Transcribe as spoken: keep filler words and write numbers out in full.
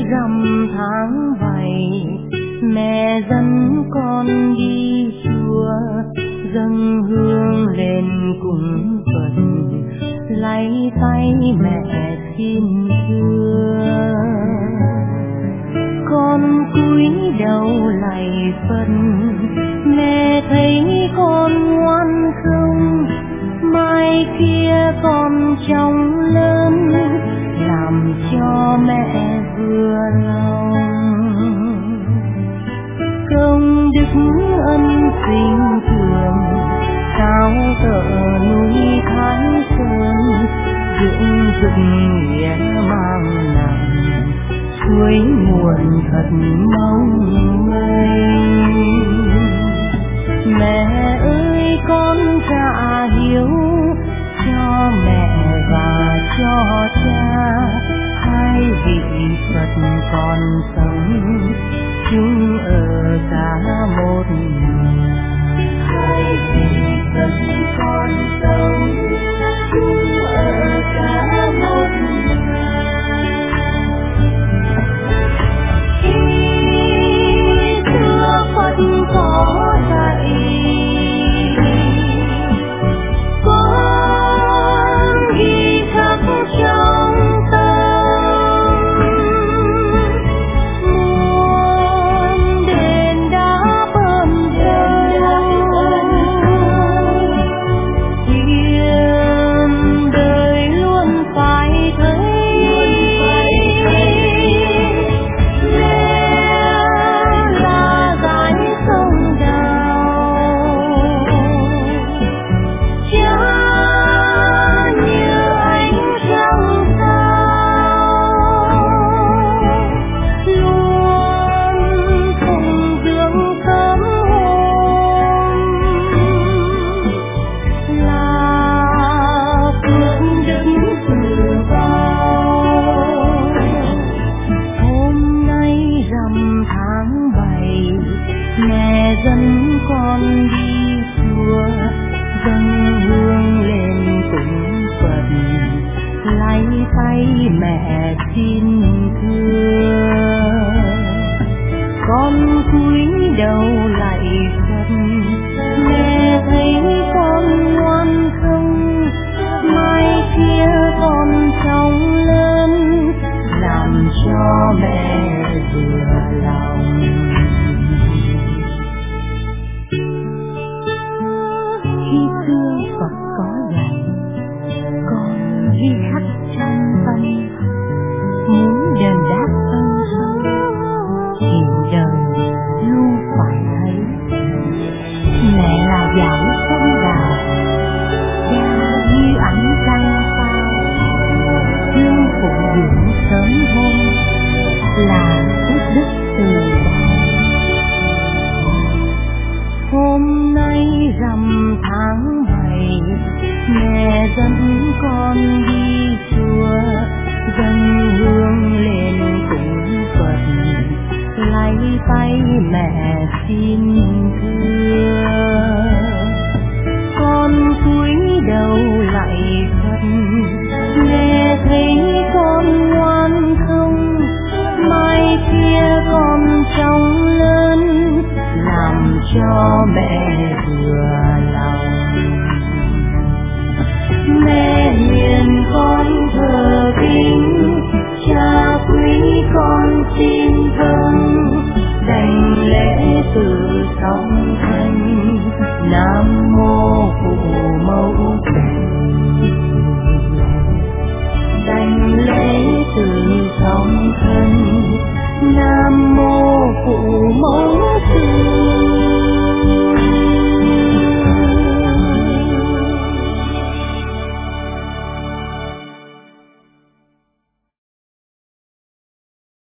rằm tháng bảy, mẹ dẫn con đi chùa dâng hương lên cúng Phật, lấy tay mẹ xin thưa. Con cúi đầu lạy Phật, mẹ thấy con ngoan không? Mai kia con trông lớn, làm cho mẹ vừa lòng. Công đức ân tình thường, cao tợ núi Thái Sơn, dưỡng dục nghĩa mang nặng, suối nguồn thật mong manh. Mẹ ơi con trả hiếu cho mẹ và cho cha, hai vị Phật còn sống chung ở cả một nhà. Hai vị Phật còn sống chung ở cả một nhà. Khi xưa Phật có dạy con ghi khắc trong tâm, muôn đền đã bơm dâng, hiền đời luôn phải thấy. Mẹ là gái sông đào, cha như ánh trăng sao, luôn cùng dưỡng tâm hồn, là phước đức từ bao. Hôm nay rằm tháng bảy, mẹ dẫn con đi chùa dâng hương lên cúng Phật, lấy tay mẹ xin thưa. Con cúi đầu lạy Phật, mẹ thấy con ngoan không? Mai kia con trông lớn, làm cho mẹ vừa lòng. Khi xưa Phật có dạy, con ghi khắc trong tâm, muốn đền đáp ơn sâu, hiện đời luôn phải thấy. Mẹ là dải sông đào, cha như ánh trăng sao, hương phụ dưỡng sớm hôm, là phước đức từ bao. Hôm nay rằm tháng bảy, mẹ dẫn con đi chùa dâng hương lên cúng Phật, lấy tay mẹ xin thưa. Con cúi đầu